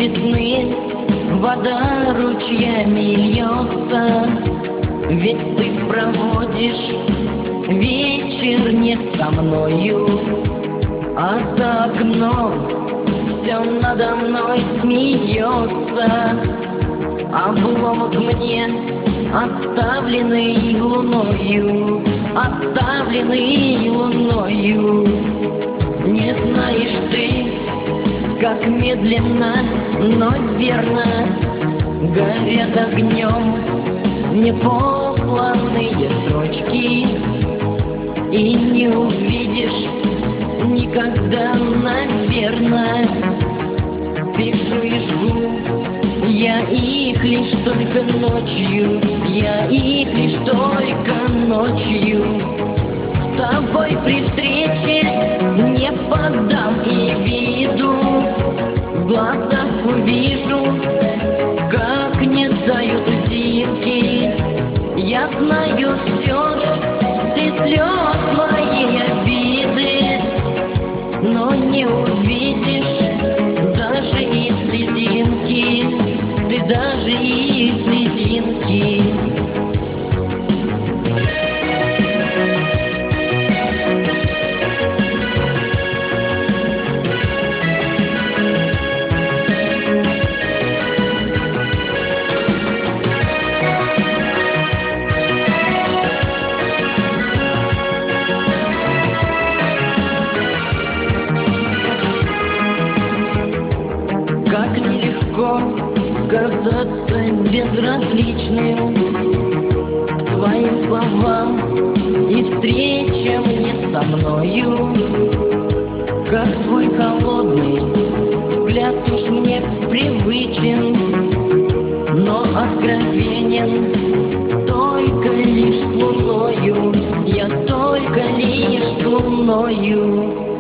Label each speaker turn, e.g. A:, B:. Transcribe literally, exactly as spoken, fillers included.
A: весны вода ручьями льется, ведь ты проводишь вечер не со мною, а за окном все надо мной смеется. Обломок мне оставленный луною, оставленный луною. Не знаешь ты, как медленно, но верно горят огнем непосланные строчки, и не увидишь никогда, наверное. Пишу и жгу я их лишь только ночью, я их лишь только ночью. С тобой при встрече не подам и виду, в глазах увижу, как не тают зимки. Я знаю все ж, ты слез моей обиды, но не увидишь даже и слезинки, ты даже и слезинки. Как нелегко казаться безразличным к твоим словам и встречам не со мною. Как твой холодный взгляд уж мне привычен, но откровенен только лишь с луною, я только лишь с луною.